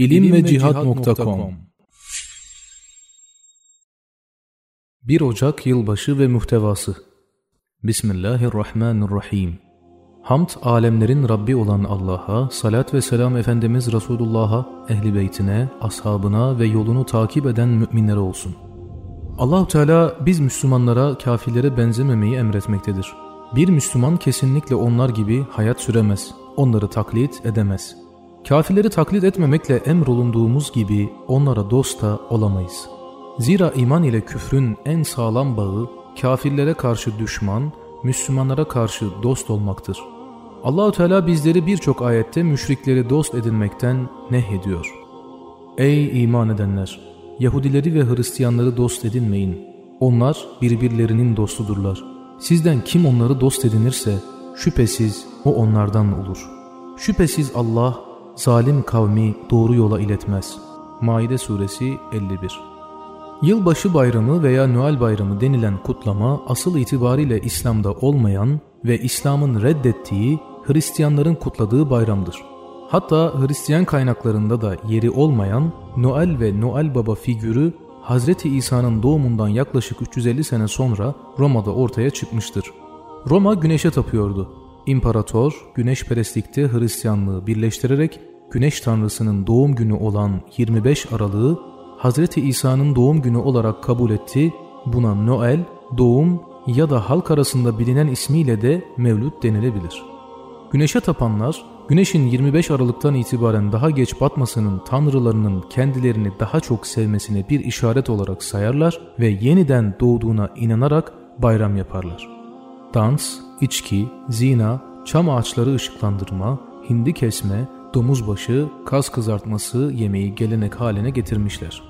ilimvecihat.com 1 Ocak Yılbaşı ve muhtevası. Bismillahirrahmanirrahim. Hamd alemlerin Rabbi olan Allah'a, salat ve selam Efendimiz Resulullah'a, ehli beytine, ashabına ve yolunu takip eden müminlere olsun. Allah-u Teala biz Müslümanlara kafirlere benzememeyi emretmektedir. Bir Müslüman kesinlikle onlar gibi hayat süremez, onları taklit edemez. Kafirleri taklit etmemekle emrolunduğumuz gibi onlara dost da olamayız. Zira iman ile küfrün en sağlam bağı, kafirlere karşı düşman, Müslümanlara karşı dost olmaktır. Allah-u Teala bizleri birçok ayette müşrikleri dost edinmekten nehyediyor. Ey iman edenler! Yahudileri ve Hristiyanları dost edinmeyin. Onlar birbirlerinin dostudurlar. Sizden kim onları dost edinirse şüphesiz o onlardan olur. Şüphesiz Allah zalim kavmi doğru yola iletmez. Maide suresi 51. Yılbaşı bayramı veya Noel bayramı denilen kutlama asıl itibariyle İslam'da olmayan ve İslam'ın reddettiği Hristiyanların kutladığı bayramdır. Hatta Hristiyan kaynaklarında da yeri olmayan Noel ve Noel Baba figürü Hazreti İsa'nın doğumundan yaklaşık 350 sene sonra Roma'da ortaya çıkmıştır. Roma güneşe tapıyordu. İmparator güneşperestlikte Hristiyanlığı birleştirerek güneş tanrısının doğum günü olan 25 Aralık'ı Hazreti İsa'nın doğum günü olarak kabul etti. Buna Noel, doğum ya da halk arasında bilinen ismiyle de Mevlüt denilebilir. Güneşe tapanlar, güneşin 25 Aralık'tan itibaren daha geç batmasının tanrılarının kendilerini daha çok sevmesine bir işaret olarak sayarlar ve yeniden doğduğuna inanarak bayram yaparlar. Dans, içki, zina, çam ağaçları ışıklandırma, hindi kesme, domuz başı, kaz kızartması yemeği gelenek haline getirmişler.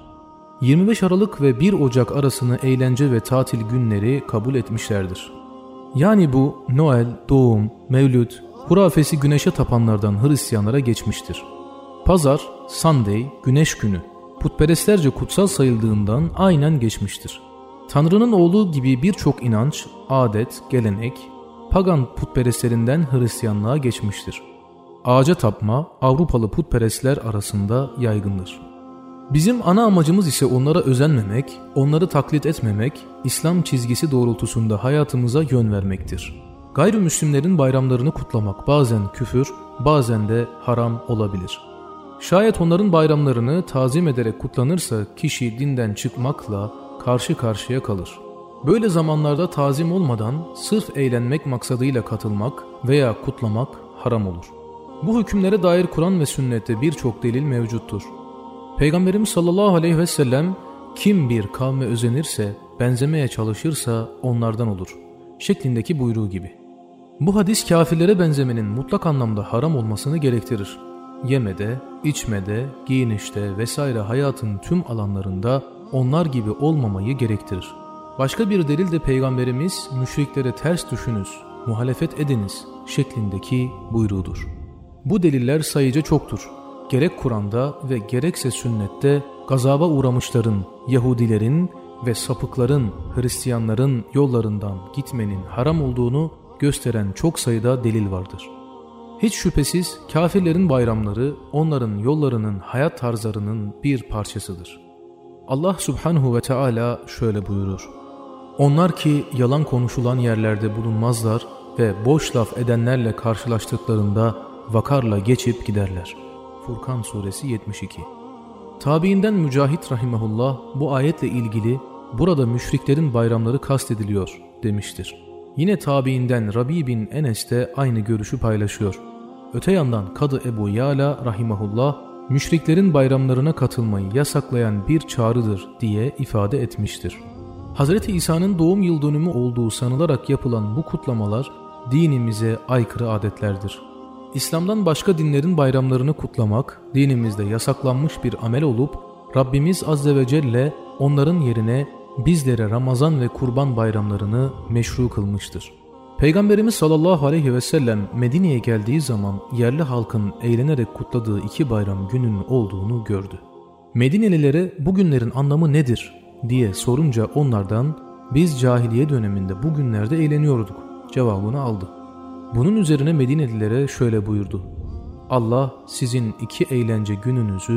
25 Aralık ve 1 Ocak arasını eğlence ve tatil günleri kabul etmişlerdir. Yani bu Noel, doğum, Mevlüt, hurafesi güneşe tapanlardan Hristiyanlara geçmiştir. Pazar, Sunday, güneş günü, putperestlerce kutsal sayıldığından aynen geçmiştir. Tanrı'nın oğlu gibi birçok inanç, adet, gelenek, pagan putperestlerinden Hristiyanlığa geçmiştir. Ağaca tapma Avrupalı putperestler arasında yaygındır. Bizim ana amacımız ise onlara özenmemek, onları taklit etmemek, İslam çizgisi doğrultusunda hayatımıza yön vermektir. Gayrimüslimlerin bayramlarını kutlamak bazen küfür, bazen de haram olabilir. Şayet onların bayramlarını tazim ederek kutlanırsa kişi dinden çıkmakla karşı karşıya kalır. Böyle zamanlarda tazim olmadan sırf eğlenmek maksadıyla katılmak veya kutlamak haram olur. Bu hükümlere dair Kur'an ve sünnette birçok delil mevcuttur. Peygamberimiz sallallahu aleyhi ve sellem kim bir kavme özenirse, benzemeye çalışırsa onlardan olur şeklindeki buyruğu gibi. Bu hadis kafirlere benzemenin mutlak anlamda haram olmasını gerektirir. Yemede, içmede, giyinişte vesaire hayatın tüm alanlarında onlar gibi olmamayı gerektirir. Başka bir delil de Peygamberimiz müşriklere ters düşünüz, muhalefet ediniz şeklindeki buyruğudur. Bu deliller sayıca çoktur. Gerek Kur'an'da ve gerekse sünnette gazaba uğramışların, Yahudilerin ve sapıkların, Hristiyanların yollarından gitmenin haram olduğunu gösteren çok sayıda delil vardır. Hiç şüphesiz kafirlerin bayramları onların yollarının, hayat tarzlarının bir parçasıdır. Allah Subhanahu ve Teala şöyle buyurur: Onlar ki yalan konuşulan yerlerde bulunmazlar ve boş laf edenlerle karşılaştıklarında vakarla geçip giderler. Furkan suresi 72. Tabiinden Mücahit rahimahullah bu ayetle ilgili burada müşriklerin bayramları kastediliyor demiştir. Yine tabiinden Rabi bin Enes de aynı görüşü paylaşıyor. Öte yandan Kadı Ebu Yala rahimahullah müşriklerin bayramlarına katılmayı yasaklayan bir çağrıdır diye ifade etmiştir. Hazreti İsa'nın doğum yıldönümü olduğu sanılarak yapılan bu kutlamalar dinimize aykırı adetlerdir. İslam'dan başka dinlerin bayramlarını kutlamak dinimizde yasaklanmış bir amel olup Rabbimiz Azze ve Celle onların yerine bizlere Ramazan ve Kurban bayramlarını meşru kılmıştır. Peygamberimiz sallallahu aleyhi ve sellem Medine'ye geldiği zaman yerli halkın eğlenerek kutladığı 2 bayram gününün olduğunu gördü. Medinelilere bu günlerin anlamı nedir diye sorunca onlardan biz cahiliye döneminde bu günlerde eğleniyorduk cevabını aldı. Bunun üzerine Medinelilere şöyle buyurdu: Allah sizin 2 eğlence gününüzü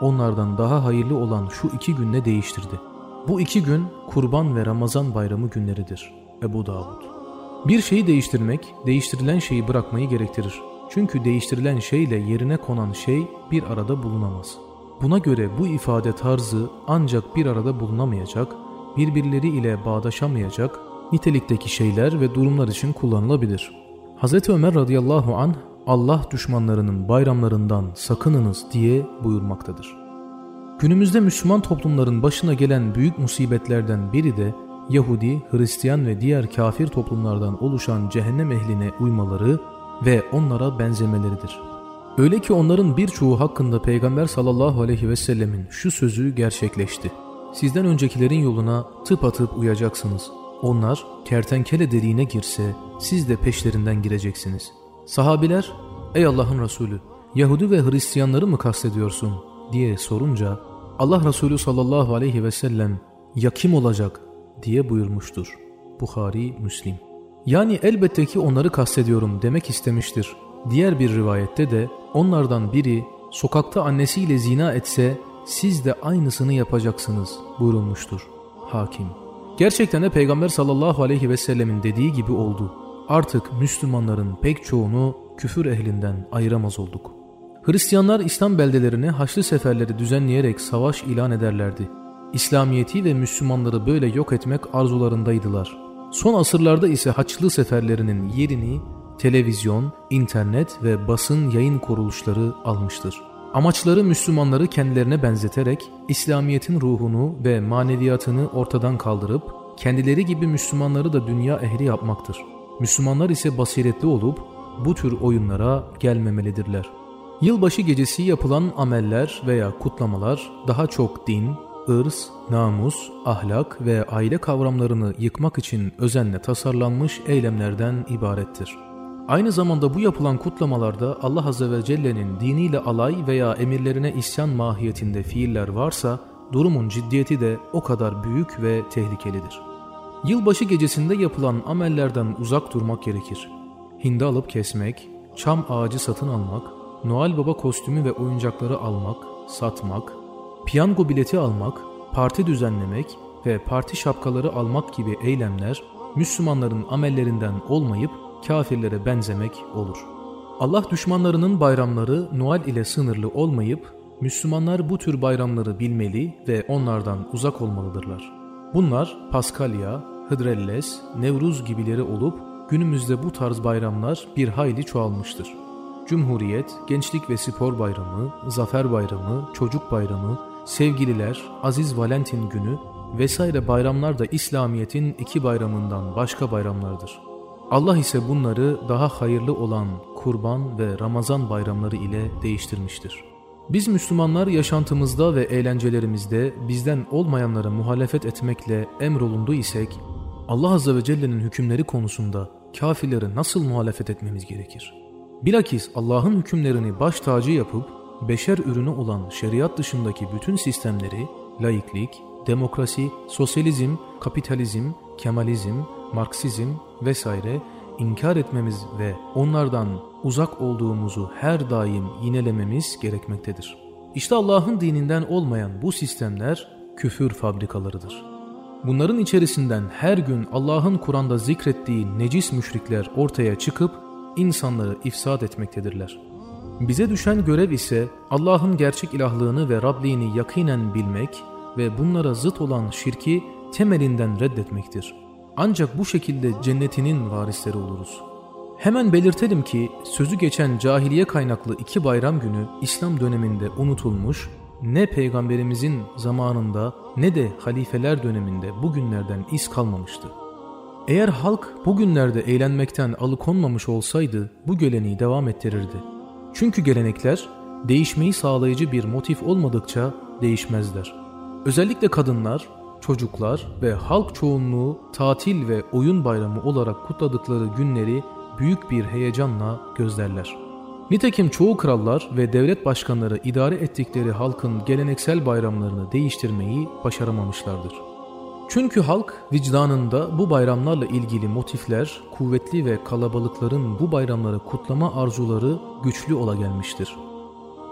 onlardan daha hayırlı olan şu 2 günle değiştirdi. Bu 2 gün Kurban ve Ramazan bayramı günleridir. Ebu Davud. Bir şeyi değiştirmek, değiştirilen şeyi bırakmayı gerektirir. Çünkü değiştirilen şeyle yerine konan şey bir arada bulunamaz. Buna göre bu ifade tarzı ancak bir arada bulunamayacak, birbirleri ile bağdaşamayacak nitelikteki şeyler ve durumlar için kullanılabilir. Hz. Ömer radıyallahu anh, Allah düşmanlarının bayramlarından sakınınız diye buyurmaktadır. Günümüzde Müslüman toplumların başına gelen büyük musibetlerden biri de Yahudi, Hristiyan ve diğer kafir toplumlardan oluşan cehennem ehline uymaları ve onlara benzemeleridir. Öyle ki onların birçoğu hakkında Peygamber sallallahu aleyhi ve sellemin şu sözü gerçekleşti. Sizden öncekilerin yoluna tıpatıp uyacaksınız. Onlar kertenkele deliğine girse siz de peşlerinden gireceksiniz. Sahabiler, ey Allah'ın Resulü, Yahudi ve Hristiyanları mı kastediyorsun diye sorunca Allah Resulü sallallahu aleyhi ve sellem ya kim olacak diye buyurmuştur. Buhari, Müslim. Yani elbette ki onları kastediyorum demek istemiştir. Diğer bir rivayette de onlardan biri sokakta annesiyle zina etse siz de aynısını yapacaksınız buyurulmuştur. Hakim. Gerçekten de Peygamber sallallahu aleyhi ve sellemin dediği gibi oldu. Artık Müslümanların pek çoğunu küfür ehlinden ayıramaz olduk. Hristiyanlar İslam beldelerine haçlı seferleri düzenleyerek savaş ilan ederlerdi. İslamiyeti ve Müslümanları böyle yok etmek arzularındaydılar. Son asırlarda ise haçlı seferlerinin yerini televizyon, internet ve basın yayın kuruluşları almıştır. Amaçları Müslümanları kendilerine benzeterek İslamiyet'in ruhunu ve maneviyatını ortadan kaldırıp kendileri gibi Müslümanları da dünya ehli yapmaktır. Müslümanlar ise basiretli olup bu tür oyunlara gelmemelidirler. Yılbaşı gecesi yapılan ameller veya kutlamalar daha çok din, ırz, namus, ahlak ve aile kavramlarını yıkmak için özenle tasarlanmış eylemlerden ibarettir. Aynı zamanda bu yapılan kutlamalarda Allah Azze ve Celle'nin diniyle alay veya emirlerine isyan mahiyetinde fiiller varsa durumun ciddiyeti de o kadar büyük ve tehlikelidir. Yılbaşı gecesinde yapılan amellerden uzak durmak gerekir. Hindi alıp kesmek, çam ağacı satın almak, Noel Baba kostümü ve oyuncakları almak, satmak, piyango bileti almak, parti düzenlemek ve parti şapkaları almak gibi eylemler Müslümanların amellerinden olmayıp kafirlere benzemek olur. Allah düşmanlarının bayramları Noel ile sınırlı olmayıp Müslümanlar bu tür bayramları bilmeli ve onlardan uzak olmalıdırlar. Bunlar Paskalya, Hıdrellez, Nevruz gibileri olup günümüzde bu tarz bayramlar bir hayli çoğalmıştır. Cumhuriyet, Gençlik ve Spor Bayramı, Zafer Bayramı, Çocuk Bayramı, Sevgililer, Aziz Valentin Günü vesaire bayramlar da İslamiyet'in 2 bayramından başka bayramlardır. Allah ise bunları daha hayırlı olan Kurban ve Ramazan bayramları ile değiştirmiştir. Biz Müslümanlar yaşantımızda ve eğlencelerimizde bizden olmayanlara muhalefet etmekle emrolundu isek, Allah Azze ve Celle'nin hükümleri konusunda kafirlere nasıl muhalefet etmemiz gerekir? Bilakis Allah'ın hükümlerini baş tacı yapıp beşer ürünü olan şeriat dışındaki bütün sistemleri, laiklik, demokrasi, sosyalizm, kapitalizm, kemalizm, Marksizm vesaire inkar etmemiz ve onlardan uzak olduğumuzu her daim yinelememiz gerekmektedir. İşte Allah'ın dininden olmayan bu sistemler küfür fabrikalarıdır. Bunların içerisinden her gün Allah'ın Kur'an'da zikrettiği necis müşrikler ortaya çıkıp insanları ifsad etmektedirler. Bize düşen görev ise Allah'ın gerçek ilahlığını ve Rabliğini yakinen bilmek ve bunlara zıt olan şirki temelinden reddetmektir. Ancak bu şekilde cennetinin varisleri oluruz. Hemen belirtelim ki sözü geçen cahiliye kaynaklı 2 bayram günü İslam döneminde unutulmuş, ne Peygamberimizin zamanında ne de halifeler döneminde bu günlerden iz kalmamıştı. Eğer halk bu günlerde eğlenmekten alıkonmamış olsaydı bu geleneği devam ettirirdi. Çünkü gelenekler değişmeyi sağlayıcı bir motif olmadıkça değişmezler. Özellikle kadınlar, çocuklar ve halk çoğunluğu tatil ve oyun bayramı olarak kutladıkları günleri büyük bir heyecanla gözlerler. Nitekim çoğu krallar ve devlet başkanları idare ettikleri halkın geleneksel bayramlarını değiştirmeyi başaramamışlardır. Çünkü halk vicdanında bu bayramlarla ilgili motifler kuvvetli ve kalabalıkların bu bayramları kutlama arzuları güçlü ola gelmiştir.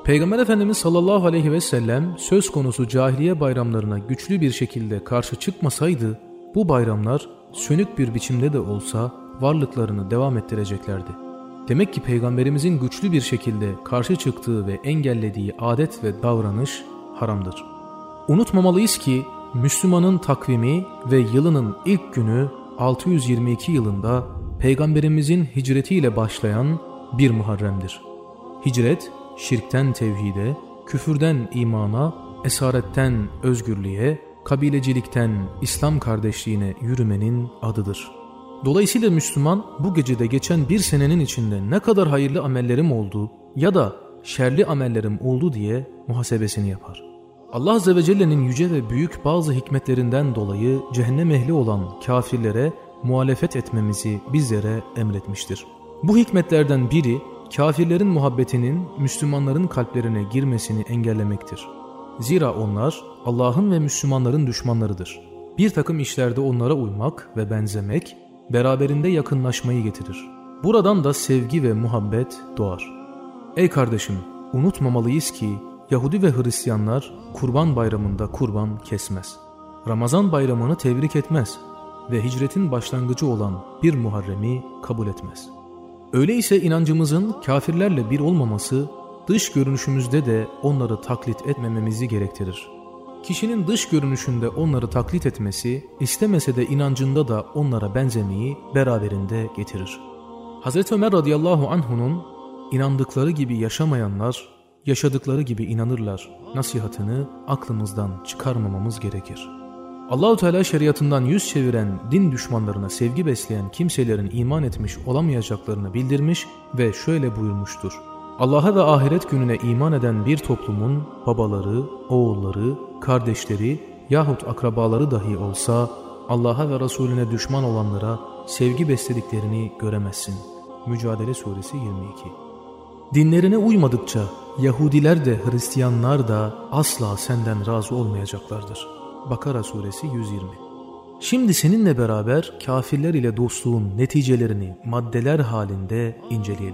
Peygamber Efendimiz sallallahu aleyhi ve sellem söz konusu cahiliye bayramlarına güçlü bir şekilde karşı çıkmasaydı, bu bayramlar sönük bir biçimde de olsa varlıklarını devam ettireceklerdi. Demek ki Peygamberimizin güçlü bir şekilde karşı çıktığı ve engellediği adet ve davranış haramdır. Unutmamalıyız ki Müslümanın takvimi ve yılının ilk günü 622 yılında Peygamberimizin hicretiyle başlayan 1 Muharrem'dir. Hicret, şirkten tevhide, küfürden imana, esaretten özgürlüğe, kabilecilikten İslam kardeşliğine yürümenin adıdır. Dolayısıyla Müslüman bu gecede geçen bir senenin içinde ne kadar hayırlı amellerim oldu ya da şerli amellerim oldu diye muhasebesini yapar. Allah Azze ve Celle'nin yüce ve büyük bazı hikmetlerinden dolayı cehennem ehli olan kafirlere muhalefet etmemizi bizlere emretmiştir. Bu hikmetlerden biri, kafirlerin muhabbetinin Müslümanların kalplerine girmesini engellemektir. Zira onlar Allah'ın ve Müslümanların düşmanlarıdır. Bir takım işlerde onlara uymak ve benzemek, beraberinde yakınlaşmayı getirir. Buradan da sevgi ve muhabbet doğar. Ey kardeşim, unutmamalıyız ki Yahudi ve Hristiyanlar Kurban Bayramı'nda kurban kesmez. Ramazan bayramını tebrik etmez ve hicretin başlangıcı olan 1 Muharrem'i kabul etmez. Öyleyse inancımızın kafirlerle bir olmaması, dış görünüşümüzde de onları taklit etmememizi gerektirir. Kişinin dış görünüşünde onları taklit etmesi, istemese de inancında da onlara benzemeyi beraberinde getirir. Hazreti Ömer radıyallahu anhu'nun inandıkları gibi yaşamayanlar, yaşadıkları gibi inanırlar nasihatını aklımızdan çıkarmamamız gerekir. Allah-u Teala şeriatından yüz çeviren din düşmanlarına sevgi besleyen kimselerin iman etmiş olamayacaklarını bildirmiş ve şöyle buyurmuştur. Allah'a ve ahiret gününe iman eden bir toplumun babaları, oğulları, kardeşleri yahut akrabaları dahi olsa Allah'a ve Resulüne düşman olanlara sevgi beslediklerini göremezsin. Mücadele Suresi 22. Dinlerine uymadıkça Yahudiler de Hristiyanlar da asla senden razı olmayacaklardır. Bakara Suresi 120. Şimdi seninle beraber kafirler ile dostluğun neticelerini maddeler halinde inceleyelim.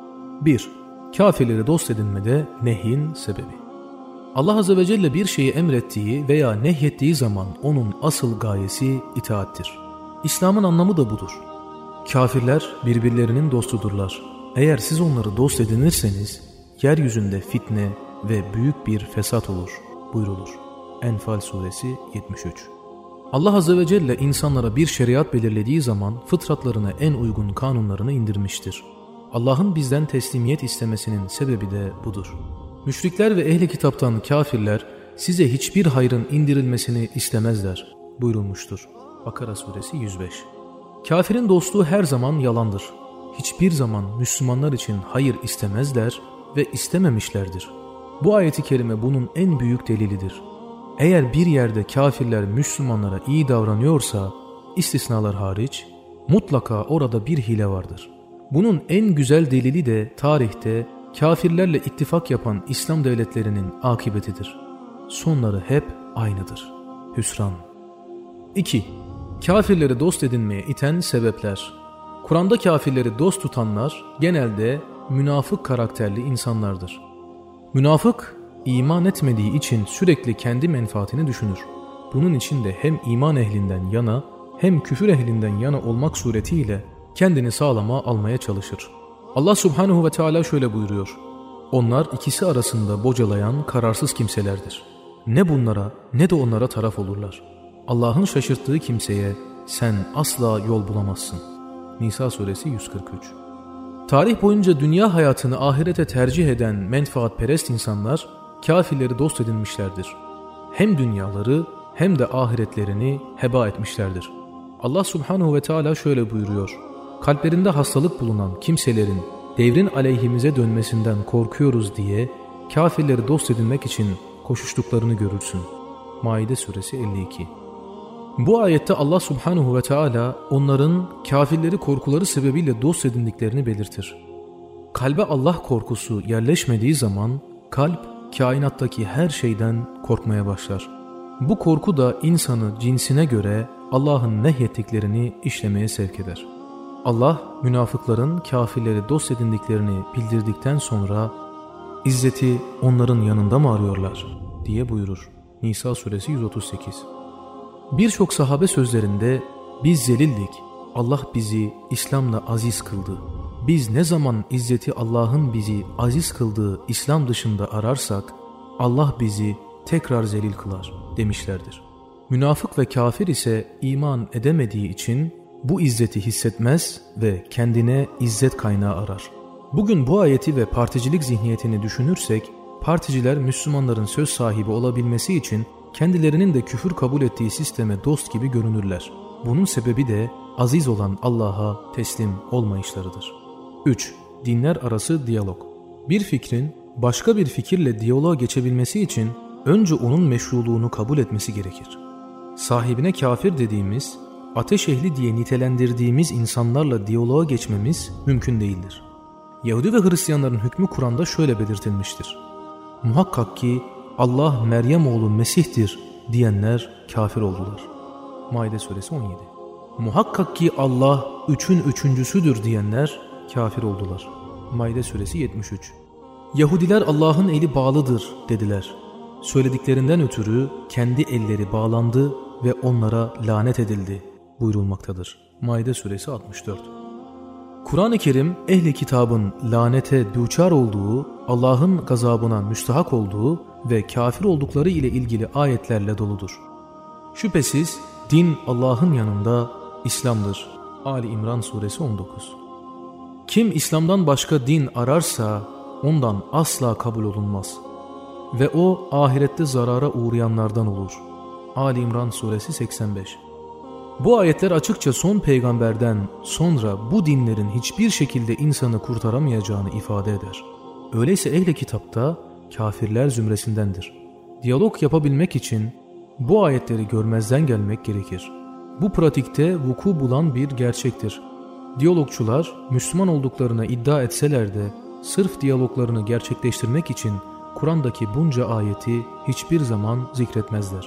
1. Kafirleri dost edinmede nehyin sebebi. Allah Azze ve Celle bir şeyi emrettiği veya nehyettiği zaman onun asıl gayesi itaattir. İslam'ın anlamı da budur. Kafirler birbirlerinin dostudurlar. Eğer siz onları dost edinirseniz yeryüzünde fitne ve büyük bir fesat olur buyrulur. Enfal Suresi 73. Allah Azze ve Celle insanlara bir şeriat belirlediği zaman fıtratlarına en uygun kanunlarını indirmiştir. Allah'ın bizden teslimiyet istemesinin sebebi de budur. Müşrikler ve ehli kitaptan kafirler size hiçbir hayrın indirilmesini istemezler buyurulmuştur. Bakara Suresi 105. Kafirin dostluğu her zaman yalandır. Hiçbir zaman Müslümanlar için hayır istemezler ve istememişlerdir. Bu ayeti kerime bunun en büyük delilidir. Eğer bir yerde kafirler Müslümanlara iyi davranıyorsa, istisnalar hariç, mutlaka orada bir hile vardır. Bunun en güzel delili de tarihte kafirlerle ittifak yapan İslam devletlerinin akıbetidir. Sonları hep aynıdır. Hüsran. 2. Kafirleri dost edinmeye iten sebepler. Kur'an'da kafirleri dost tutanlar genelde münafık karakterli insanlardır. Münafık, iman etmediği için sürekli kendi menfaatini düşünür. Bunun için de hem iman ehlinden yana hem küfür ehlinden yana olmak suretiyle kendini sağlama almaya çalışır. Allah Subhanahu ve Teala şöyle buyuruyor. Onlar ikisi arasında bocalayan kararsız kimselerdir. Ne bunlara ne de onlara taraf olurlar. Allah'ın şaşırttığı kimseye sen asla yol bulamazsın. Nisa Suresi 143. Tarih boyunca dünya hayatını ahirete tercih eden menfaatperest insanlar kafirleri dost edinmişlerdir. Hem dünyaları hem de ahiretlerini heba etmişlerdir. Allah Subhanahu ve Teala şöyle buyuruyor. Kalplerinde hastalık bulunan kimselerin devrin aleyhimize dönmesinden korkuyoruz diye kafirleri dost edinmek için koşuştuklarını görürsün. Maide Suresi 52. Bu ayette Allah Subhanahu ve Teala onların kafirleri korkuları sebebiyle dost edindiklerini belirtir. Kalbe Allah korkusu yerleşmediği zaman kalp kainattaki her şeyden korkmaya başlar. Bu korku da insanı cinsine göre Allah'ın nehyettiklerini işlemeye sevk eder. Allah münafıkların kafirleri dost edindiklerini bildirdikten sonra İzzeti onların yanında mı arıyorlar diye buyurur. Nisa suresi 138. Birçok sahabe sözlerinde biz zelildik, Allah bizi İslam'la aziz kıldı. Biz ne zaman izzeti Allah'ın bizi aziz kıldığı İslam dışında ararsak Allah bizi tekrar zelil kılar demişlerdir. Münafık ve kafir ise iman edemediği için bu izzeti hissetmez ve kendine izzet kaynağı arar. Bugün bu ayeti ve particilik zihniyetini düşünürsek, particiler Müslümanların söz sahibi olabilmesi için kendilerinin de küfür kabul ettiği sisteme dost gibi görünürler. Bunun sebebi de aziz olan Allah'a teslim olmayışlarıdır. 3. Dinler arası diyalog. Bir fikrin başka bir fikirle diyaloğa geçebilmesi için önce onun meşruluğunu kabul etmesi gerekir. Sahibine kafir dediğimiz, ateş ehli diye nitelendirdiğimiz insanlarla diyaloğa geçmemiz mümkün değildir. Yahudi ve Hristiyanların hükmü Kur'an'da şöyle belirtilmiştir. Muhakkak ki Allah Meryem oğlu Mesih'tir diyenler kafir oldular. Maide suresi 17. Muhakkak ki Allah üçün üçüncüsüdür diyenler kafir oldular. Maide suresi 73. Yahudiler Allah'ın eli bağlıdır dediler. Söylediklerinden ötürü kendi elleri bağlandı ve onlara lanet edildi buyurulmaktadır. Maide suresi 64. Kur'an-ı Kerim ehli kitabın lanete düçar olduğu, Allah'ın gazabına müstahak olduğu ve kafir oldukları ile ilgili ayetlerle doludur. Şüphesiz din Allah'ın yanında İslam'dır. Ali İmran suresi 19. Kim İslam'dan başka din ararsa ondan asla kabul olunmaz ve o ahirette zarara uğrayanlardan olur. Ali İmran suresi 85. Bu ayetler açıkça son peygamberden sonra bu dinlerin hiçbir şekilde insanı kurtaramayacağını ifade eder. Öyleyse ehli kitapta kafirler zümresindendir. Diyalog yapabilmek için bu ayetleri görmezden gelmek gerekir. Bu pratikte vuku bulan bir gerçektir. Diyalogçular Müslüman olduklarına iddia etseler de sırf diyaloglarını gerçekleştirmek için Kur'an'daki bunca ayeti hiçbir zaman zikretmezler.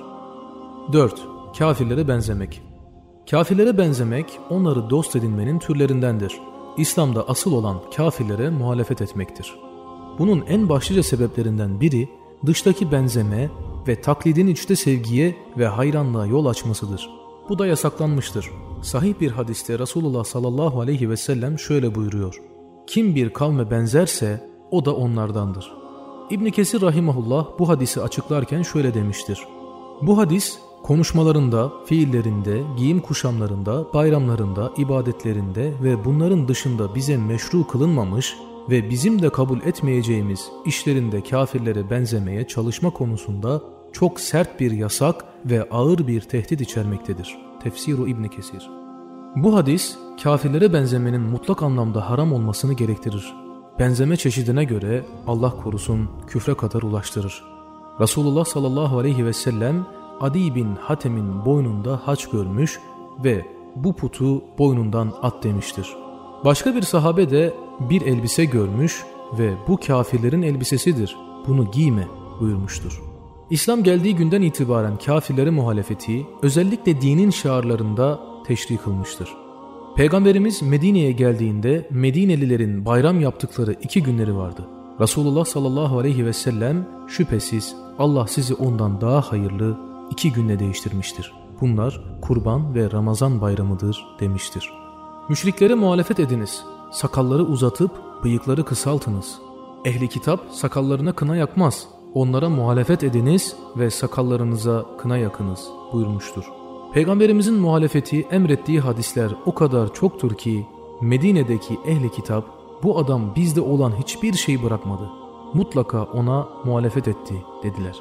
4. Kafirlere benzemek. Kafirlere benzemek, onları dost edinmenin türlerindendir. İslam'da asıl olan kafirlere muhalefet etmektir. Bunun en başlıca sebeplerinden biri dıştaki benzeme ve taklidin içte sevgiye ve hayranlığa yol açmasıdır. Bu da yasaklanmıştır. Sahih bir hadiste Resulullah sallallahu aleyhi ve sellem şöyle buyuruyor. Kim bir kavme benzerse o da onlardandır. İbn Kesir rahimahullah bu hadisi açıklarken şöyle demiştir. Bu hadis konuşmalarında, fiillerinde, giyim kuşamlarında, bayramlarında, ibadetlerinde ve bunların dışında bize meşru kılınmamış ve bizim de kabul etmeyeceğimiz işlerinde kafirlere benzemeye çalışma konusunda çok sert bir yasak ve ağır bir tehdit içermektedir. Tefsir-i İbn Kesir. Bu hadis, kafirlere benzemenin mutlak anlamda haram olmasını gerektirir. Benzeme çeşidine göre Allah korusun küfre kadar ulaştırır. Resulullah sallallahu aleyhi ve sellem Adi bin Hatem'in boynunda haç görmüş ve bu putu boynundan at demiştir. Başka bir sahabe de bir elbise görmüş ve bu kafirlerin elbisesidir, bunu giyme buyurmuştur. İslam geldiği günden itibaren kafirlere muhalefeti özellikle dinin şiarlarında teşrih kılmıştır. Peygamberimiz Medine'ye geldiğinde Medinelilerin bayram yaptıkları 2 günleri vardı. Resulullah sallallahu aleyhi ve sellem şüphesiz Allah sizi ondan daha hayırlı 2 günle değiştirmiştir. Bunlar Kurban ve Ramazan bayramıdır demiştir. Müşriklere muhalefet ediniz, sakalları uzatıp bıyıkları kısaltınız. Ehli kitap sakallarına kına yakmaz, onlara muhalefet ediniz ve sakallarınıza kına yakınız buyurmuştur. Peygamberimizin muhalefeti emrettiği hadisler o kadar çoktur ki Medine'deki ehli kitap bu adam bizde olan hiçbir şey bırakmadı. Mutlaka ona muhalefet etti dediler.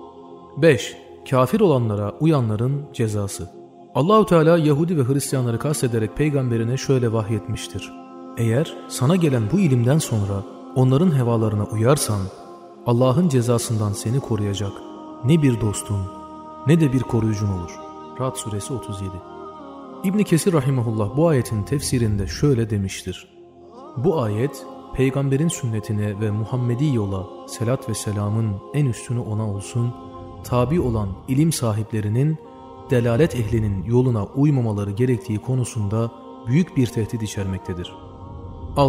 5. Kafir olanlara uyanların cezası. Allahu Teala Yahudi ve Hristiyanları kastederek peygamberine şöyle vahyetmiştir. Eğer sana gelen bu ilimden sonra onların hevalarına uyarsan Allah'ın cezasından seni koruyacak ne bir dostun ne de bir koruyucun olur. Ra'd suresi 37. İbn Kesir rahimahullah bu ayetin tefsirinde şöyle demiştir. Bu ayet peygamberin sünnetine ve Muhammedi yola selat ve selamın en üstünü ona olsun, tabi olan ilim sahiplerinin delalet ehlinin yoluna uymamaları gerektiği konusunda büyük bir tehdit içermektedir. 6.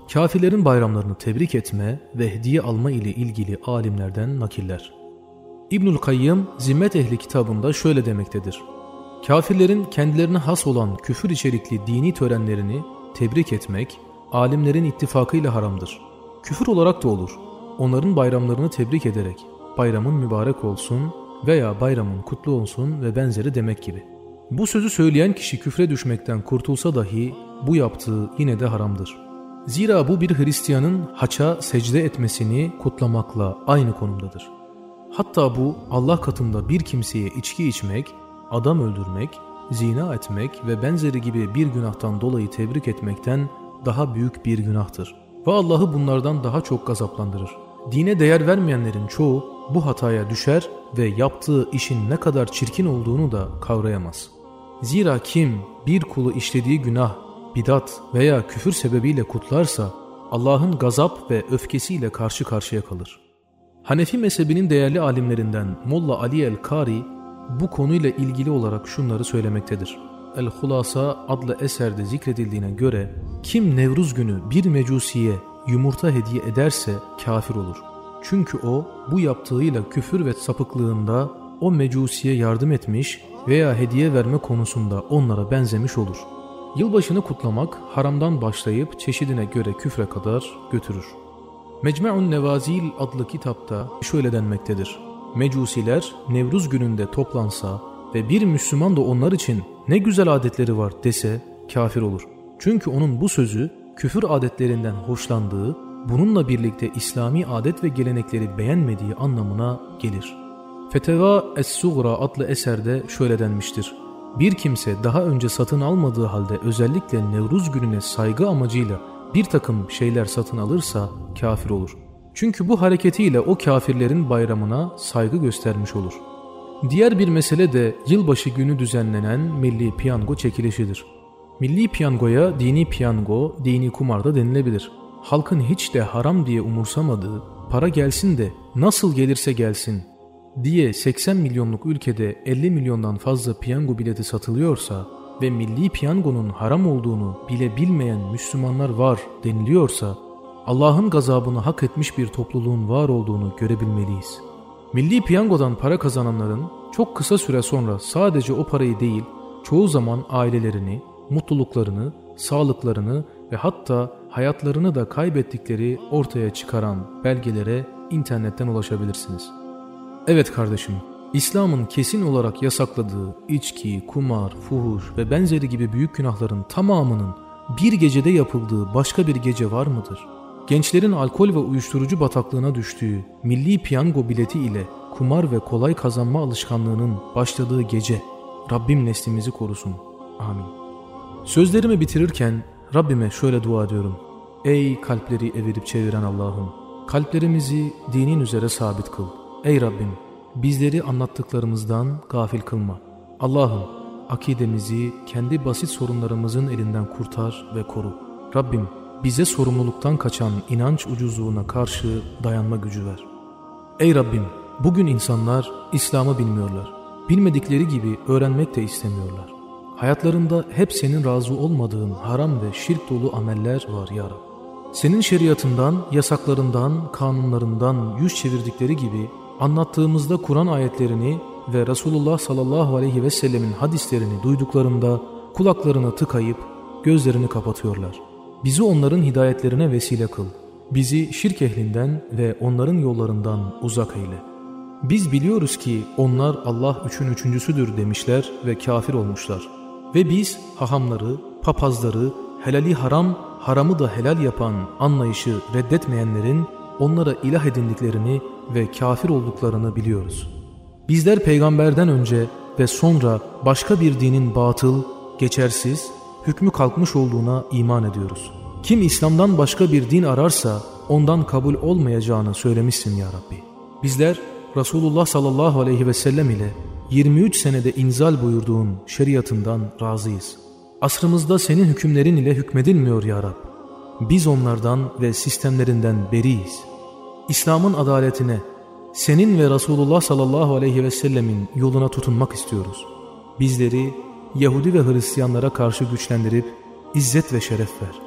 Kafirlerin bayramlarını tebrik etme ve hediye alma ile ilgili alimlerden nakiller. İbnül Kayyım Zimmet Ehli kitabında şöyle demektedir. Kafirlerin kendilerine has olan küfür içerikli dini törenlerini tebrik etmek, alimlerin ittifakıyla haramdır. Küfür olarak da olur. Onların bayramlarını tebrik ederek, bayramın mübarek olsun veya bayramın kutlu olsun ve benzeri demek gibi. Bu sözü söyleyen kişi küfre düşmekten kurtulsa dahi bu yaptığı yine de haramdır. Zira bu bir Hristiyanın haça secde etmesini kutlamakla aynı konumdadır. Hatta bu Allah katında bir kimseye içki içmek, adam öldürmek, zina etmek ve benzeri gibi bir günahtan dolayı tebrik etmekten daha büyük bir günahtır. Ve Allah'ı bunlardan daha çok gazaplandırır. Dine değer vermeyenlerin çoğu bu hataya düşer ve yaptığı işin ne kadar çirkin olduğunu da kavrayamaz. Zira kim bir kulu işlediği günah, bidat veya küfür sebebiyle kutlarsa Allah'ın gazap ve öfkesiyle karşı karşıya kalır. Hanefi mezhebinin değerli alimlerinden Molla Ali el-Kari bu konuyla ilgili olarak şunları söylemektedir. El-Hulasa adlı eserde zikredildiğine göre kim Nevruz günü bir mecusiye yumurta hediye ederse kafir olur. Çünkü o bu yaptığıyla küfür ve sapıklığında o mecusiye yardım etmiş veya hediye verme konusunda onlara benzemiş olur. Yılbaşını kutlamak haramdan başlayıp çeşidine göre küfre kadar götürür. Mecmu'un Nevazil adlı kitapta şöyle denmektedir. Mecusiler Nevruz gününde toplansa ve bir Müslüman da onlar için ne güzel adetleri var dese kafir olur. Çünkü onun bu sözü küfür adetlerinden hoşlandığı, bununla birlikte İslami adet ve gelenekleri beğenmediği anlamına gelir. Feteva Es-Sugra adlı eserde şöyle denmiştir. Bir kimse daha önce satın almadığı halde özellikle Nevruz gününe saygı amacıyla bir takım şeyler satın alırsa kafir olur. Çünkü bu hareketiyle o kafirlerin bayramına saygı göstermiş olur. Diğer bir mesele de yılbaşı günü düzenlenen milli piyango çekilişidir. Milli piyangoya dini piyango, dini kumar da denilebilir. Halkın hiç de haram diye umursamadığı, para gelsin de nasıl gelirse gelsin diye 80 milyonluk ülkede 50 milyondan fazla piyango bileti satılıyorsa ve milli piyangonun haram olduğunu bile bilmeyen Müslümanlar var deniliyorsa, Allah'ın gazabını hak etmiş bir topluluğun var olduğunu görebilmeliyiz. Milli piyangodan para kazananların çok kısa süre sonra sadece o parayı değil, çoğu zaman ailelerini, mutluluklarını, sağlıklarını ve hatta hayatlarını da kaybettikleri ortaya çıkaran belgelere internetten ulaşabilirsiniz. Evet kardeşim, İslam'ın kesin olarak yasakladığı içki, kumar, fuhuş ve benzeri gibi büyük günahların tamamının bir gecede yapıldığı başka bir gece var mıdır? Gençlerin alkol ve uyuşturucu bataklığına düştüğü milli piyango bileti ile kumar ve kolay kazanma alışkanlığının başladığı gece Rabbim neslimizi korusun. Amin. Sözlerimi bitirirken Rabbime şöyle dua ediyorum. Ey kalpleri evirip çeviren Allah'ım, kalplerimizi dinin üzere sabit kıl. Ey Rabbim, bizleri anlattıklarımızdan gafil kılma. Allah'ım, akidemizi kendi basit sorunlarımızın elinden kurtar ve koru. Rabbim, bize sorumluluktan kaçan inanç ucuzluğuna karşı dayanma gücü ver. Ey Rabbim, bugün insanlar İslam'ı bilmiyorlar. Bilmedikleri gibi öğrenmek de istemiyorlar. Hayatlarında hep senin razı olmadığın haram ve şirk dolu ameller var ya Rab. Senin şeriatından, yasaklarından, kanunlarından yüz çevirdikleri gibi anlattığımızda Kur'an ayetlerini ve Resulullah sallallahu aleyhi ve sellemin hadislerini duyduklarında kulaklarını tıkayıp gözlerini kapatıyorlar. Bizi onların hidayetlerine vesile kıl. Bizi şirk ehlinden ve onların yollarından uzak eyle. Biz biliyoruz ki onlar Allah üçün üçüncüsüdür demişler ve kafir olmuşlar. Ve biz hahamları, papazları, helali haram, haramı da helal yapan anlayışı reddetmeyenlerin onlara ilah edindiklerini ve kafir olduklarını biliyoruz. Bizler peygamberden önce ve sonra başka bir dinin batıl, geçersiz, hükmü kalkmış olduğuna iman ediyoruz. Kim İslam'dan başka bir din ararsa ondan kabul olmayacağını söylemişsin ya Rabbi. Bizler Resulullah sallallahu aleyhi ve sellem ile 23 senede inzal buyurduğun şeriatından razıyız. Asrımızda senin hükümlerin ile hükmedilmiyor ya Rab. Biz onlardan ve sistemlerinden beriyiz. İslam'ın adaletine, senin ve Resulullah sallallahu aleyhi ve sellemin yoluna tutunmak istiyoruz. Bizleri Yahudi ve Hristiyanlara karşı güçlendirip izzet ve şeref ver.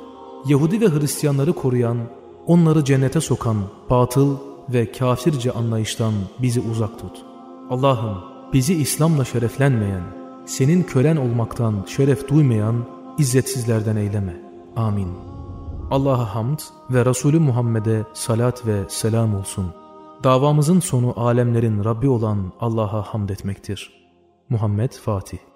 Yahudi ve Hristiyanları koruyan, onları cennete sokan batıl ve kafirce anlayıştan bizi uzak tut. Allah'ım bizi İslam'la şereflenmeyen, senin kölen olmaktan şeref duymayan izzetsizlerden eyleme. Amin. Allah'a hamd ve Resulü Muhammed'e salat ve selam olsun. Davamızın sonu alemlerin Rabbi olan Allah'a hamd etmektir. Muhammed Fatih.